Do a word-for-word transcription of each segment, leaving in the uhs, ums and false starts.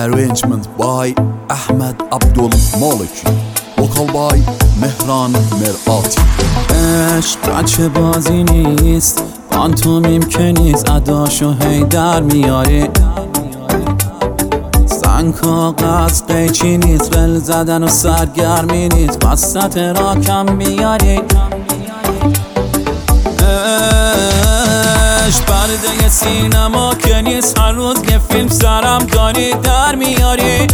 Arrangement by Ahmed Abdul Malik. Vocal by Mehran Merati. عشق بچه بازی نیست، پانتومیم که نیست، اداشو هی در میاری. زن کاغذ قیچی نیست، ول زدن و سرگرمی نیست، وسط را کم میاری. عشق پرده سینما که نیست، هر روز یه فیلم سرم داری در میاری.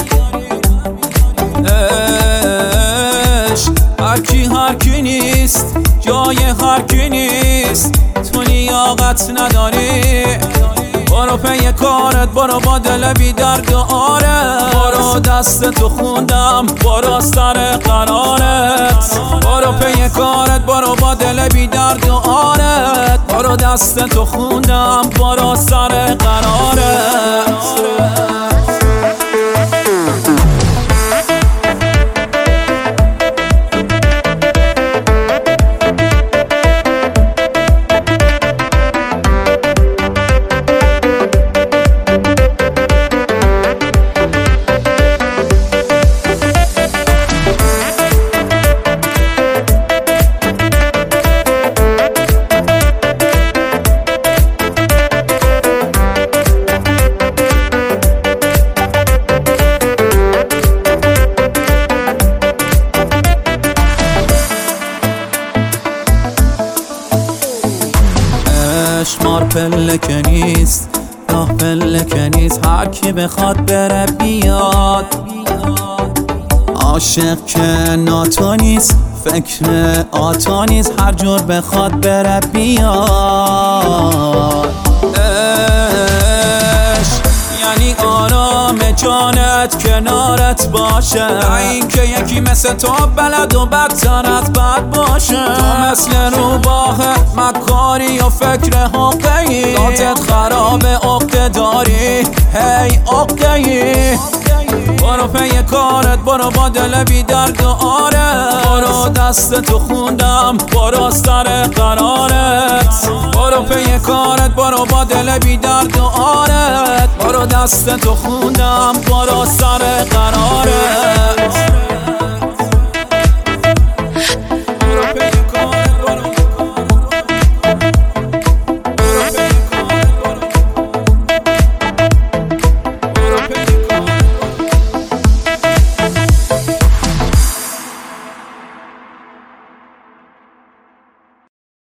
هر کی هر کی نیست، جای هر کی نیست، تو لیاقت نداری. برو پی کارت، برو با دل بی درد و آرت، برو دست تو خوندم، برو سر قرارت. برو پی کارت، برو با دل بی درد و آرت، برو دست تو خوندم، برو سر قرارت. مار پله که نیست، راه پله که نیست، هر کی بخواد بره بیاد. عاشق که ناتو نیست، فکر آتا نیست، هر جور بخواد بره بیاد. عشق یعنی آرام جانت کنارت باشه، این که یکی مثل تو بلد و بدتر از بد باشه. تو مثل روباه مکاری و فکر حقه‌ای، ذاتت خراب عقده داری، هی عقده‌ای. برو پی کارت، برو با دل بی درد و آرت، برو دست تو خوندم، برو سر قرارت. برو پی کارت، برو با دل بی درد و آرت، برو دست تو خوندم، برو سر قرارت.